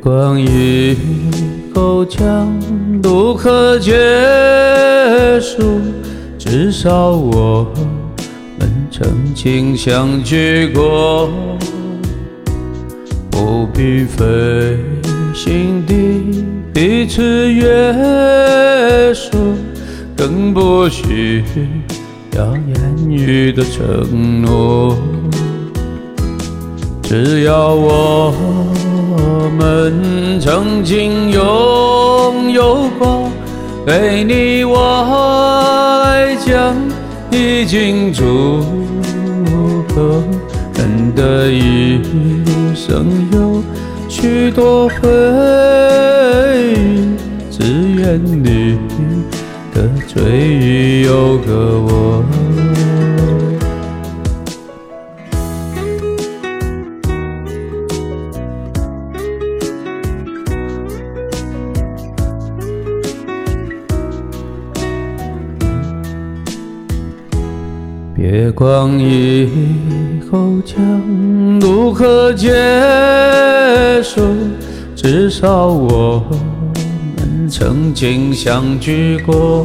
光以后将如何结束？至少我们曾经相聚过，不必费心地彼此约束，更不需要言语的承诺。只要我们曾经拥有过，对你我来讲已经足够。人的一生有许多回忆，只愿你的追忆有个我。月光以后将如何结束？至少我们曾经相聚过，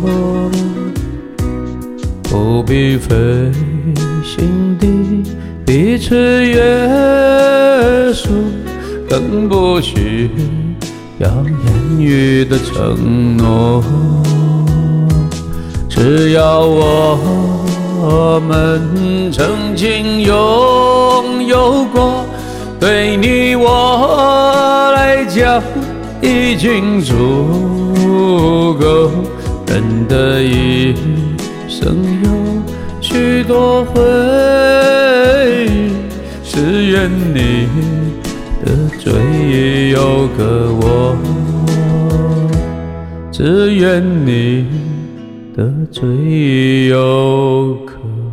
不必费心地彼此约束，更不需要言语的承诺。只要我们曾经拥有过，对你我来讲已经足够。人的一生有许多回忆，只愿你的追忆有个我，只愿你的追忆有个